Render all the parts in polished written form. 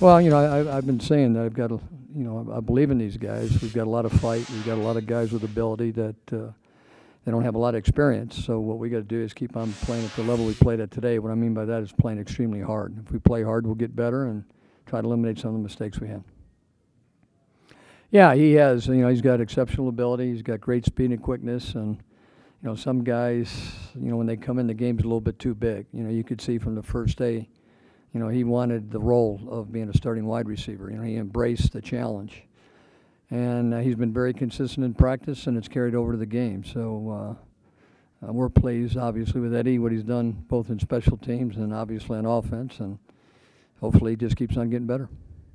Well, I've been saying that I believe in these guys. We've got a lot of fight. We've got a lot of guys with ability that they don't have a lot of experience. So what we got to do is keep on playing at the level we played at today. What I mean by that is playing extremely hard. If we play hard, we'll get better and try to eliminate some of the mistakes we had. Yeah, he has. He's got exceptional ability. He's got great speed and quickness. And, some guys, when they come in, the game's a little bit too big. You could see from the first day, he wanted the role of being a starting wide receiver. He embraced the challenge. And he's been very consistent in practice, and it's carried over to the game. So we're pleased, obviously, with Eddie, what he's done both in special teams and obviously on offense. And hopefully he just keeps on getting better.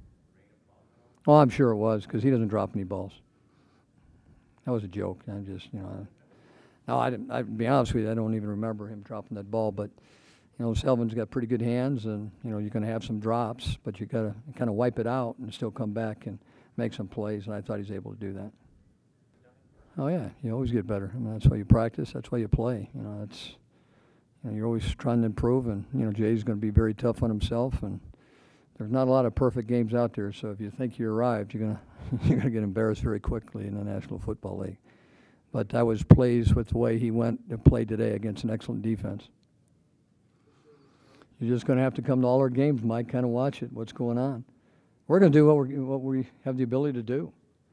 Oh, I'm sure it was, because he doesn't drop any balls. That was a joke. I just, No, I didn't. I'd be honest with you, I don't even remember him dropping that ball. But, Selvin's got pretty good hands, and, you're going to have some drops, but you got to kind of wipe it out and still come back and make some plays, and I thought he's able to do that. Oh, yeah, you always get better. I mean, that's why you practice. That's why you play. You're always trying to improve, and, Jay's going to be very tough on himself, and there's not a lot of perfect games out there, so if you think you arrived, you're gonna get embarrassed very quickly in the National Football League. But I was pleased with the way he went and played today against an excellent defense. You're just going to have to come to all our games, Mike, kind of watch it, what's going on. We're going to do what we have the ability to do.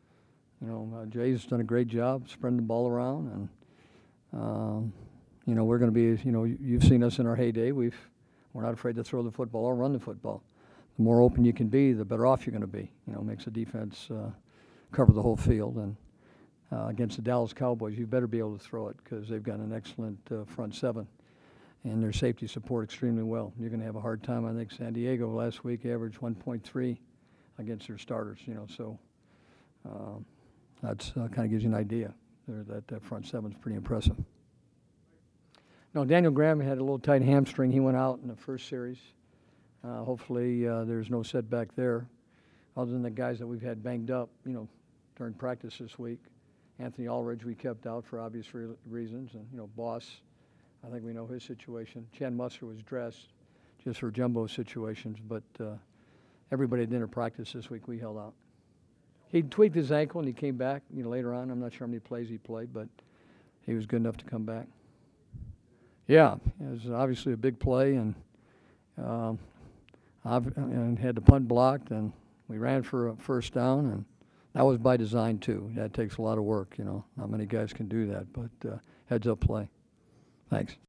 Jay's done a great job spreading the ball around, and we're going to be, you've seen us in our heyday. We're not afraid to throw the football or run the football. The more open you can be, the better off you're going to be. Makes the defense cover the whole field. And against the Dallas Cowboys, you better be able to throw it because they've got an excellent front seven, and their safety support extremely well. You're going to have a hard time. I think San Diego last week averaged 1.3 against their starters. So that's kind of gives you an idea. That front seven's pretty impressive. No, Daniel Graham had a little tight hamstring. He went out in the first series. Hopefully there's no setback there, other than the guys that we've had banged up, during practice this week. Anthony Aldridge we kept out for obvious reasons, and Boss, I think we know his situation. Chan Musser was dressed just for jumbo situations, but everybody didn't practice this week. We held out. He tweaked his ankle and he came back. Later on, I'm not sure how many plays he played, but he was good enough to come back. Yeah, it was obviously a big play, and had the punt blocked, and we ran for a first down, and that was by design too. That takes a lot of work, Not many guys can do that, but heads up play. Thanks.